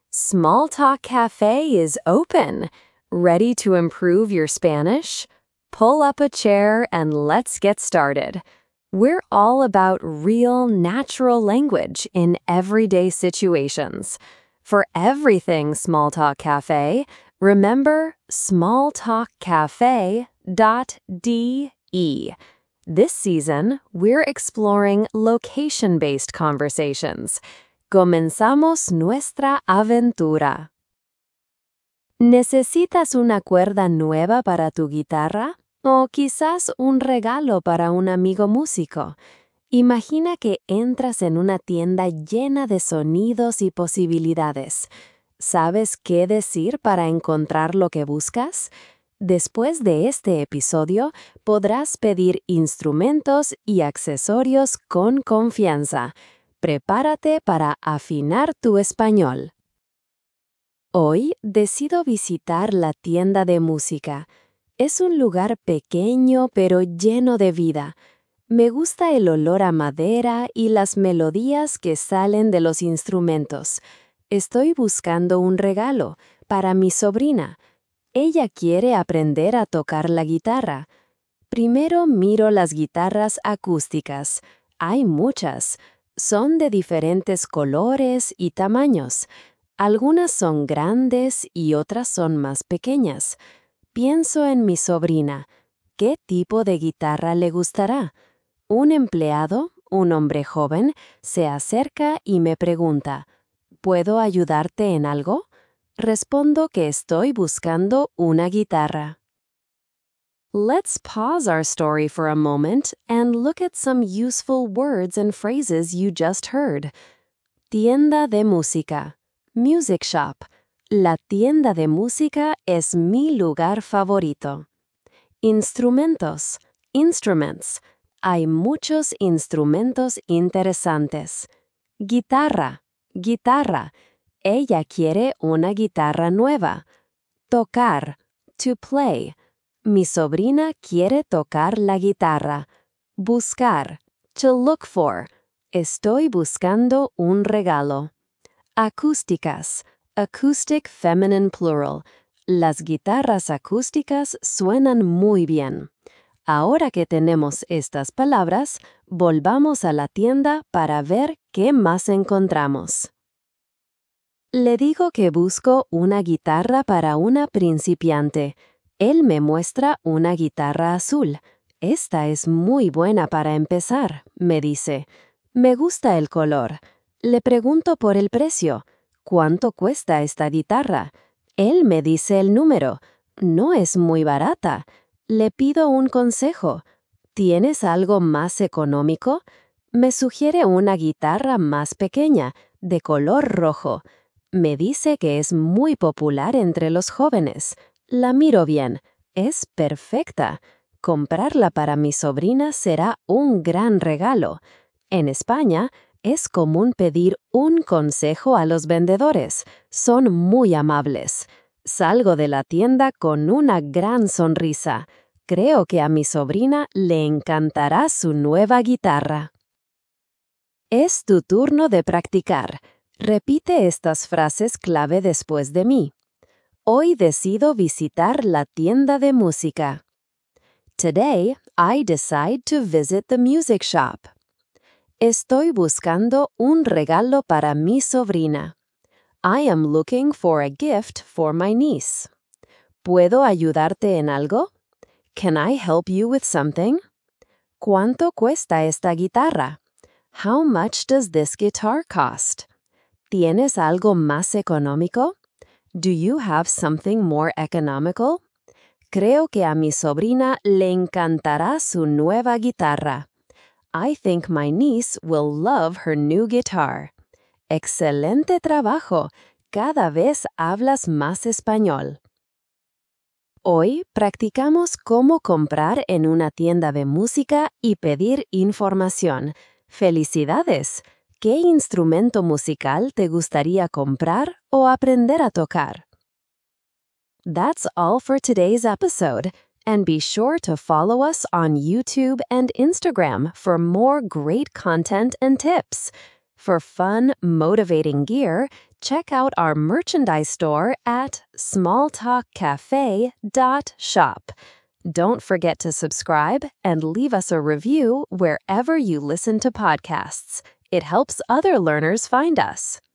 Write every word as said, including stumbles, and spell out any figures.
Small Talk Cafe is open. Ready to improve your Spanish? Pull up a chair and let's get started. We're all about real, natural language in everyday situations. For everything Small Talk Cafe, remember small talk cafe dot d e. This season, we're exploring location-based conversations. Comenzamos nuestra aventura. ¿Necesitas una cuerda nueva para tu guitarra? ¿O quizás un regalo para un amigo músico? Imagina que entras en una tienda llena de sonidos y posibilidades. ¿Sabes qué decir para encontrar lo que buscas? Después de este episodio, podrás pedir instrumentos y accesorios con confianza. Prepárate para afinar tu español. Hoy decido visitar la tienda de música. Es un lugar pequeño pero lleno de vida. Me gusta el olor a madera y las melodías que salen de los instrumentos. Estoy buscando un regalo para mi sobrina. Ella quiere aprender a tocar la guitarra. Primero miro las guitarras acústicas. Hay muchas. Son de diferentes colores y tamaños. Algunas son grandes y otras son más pequeñas. Pienso en mi sobrina. ¿Qué tipo de guitarra le gustará? Un empleado, un hombre joven, se acerca y me pregunta, ¿puedo ayudarte en algo? Respondo que estoy buscando una guitarra. Let's pause our story for a moment and look at some useful words and phrases you just heard. Tienda de música. Music shop. La tienda de música es mi lugar favorito. Instrumentos. Instruments. Hay muchos instrumentos interesantes. Guitarra. Guitarra. Ella quiere una guitarra nueva. Tocar. To play. Mi sobrina quiere tocar la guitarra. Buscar. To look for. Estoy buscando un regalo. Acústicas. Acoustic feminine plural. Las guitarras acústicas suenan muy bien. Ahora que tenemos estas palabras, volvamos a la tienda para ver qué más encontramos. Le digo que busco una guitarra para una principiante. Él me muestra una guitarra azul. Esta es muy buena para empezar, me dice. Me gusta el color. Le pregunto por el precio. ¿Cuánto cuesta esta guitarra? Él me dice el número. No es muy barata. Le pido un consejo. ¿Tienes algo más económico? Me sugiere una guitarra más pequeña, de color rojo. Me dice que es muy popular entre los jóvenes. La miro bien. Es perfecta. Comprarla para mi sobrina será un gran regalo. En España, es común pedir un consejo a los vendedores. Son muy amables. Salgo de la tienda con una gran sonrisa. Creo que a mi sobrina le encantará su nueva guitarra. Es tu turno de practicar. Repite estas frases clave después de mí. Hoy decido visitar la tienda de música. Today, I decide to visit the music shop. Estoy buscando un regalo para mi sobrina. I am looking for a gift for my niece. ¿Puedo ayudarte en algo? Can I help you with something? ¿Cuánto cuesta esta guitarra? How much does this guitar cost? ¿Tienes algo más económico? Do you have something more economical? Creo que a mi sobrina le encantará su nueva guitarra. I think my niece will love her new guitar. ¡Excelente trabajo! Cada vez hablas más español. Hoy practicamos cómo comprar en una tienda de música y pedir información. ¡Felicidades! ¿Qué instrumento musical te gustaría comprar o aprender a tocar? That's all for today's episode. And be sure to follow us on YouTube and Instagram for more great content and tips. For fun, motivating gear, check out our merchandise store at small talk cafe dot shop. Don't forget to subscribe and leave us a review wherever you listen to podcasts. It helps other learners find us.